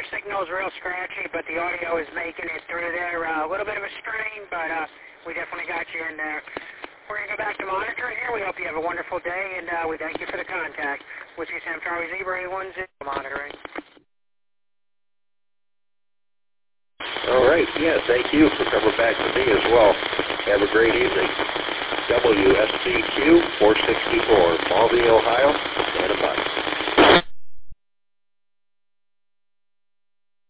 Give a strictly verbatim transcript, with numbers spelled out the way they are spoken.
your signal is real scratchy, but the audio is making it through there. Uh, a little bit of a strain, but uh, we definitely got you in there. We're going to go back to monitoring here. We hope you have a wonderful day, and uh, we thank you for the contact. Whiskey Sam Charlie Zebra eight one zero monitoring. All right. Yeah, thank you for coming back to me as well. Have a great evening. W S C Q four sixty-four, Malvern, Ohio, Santa Barbara.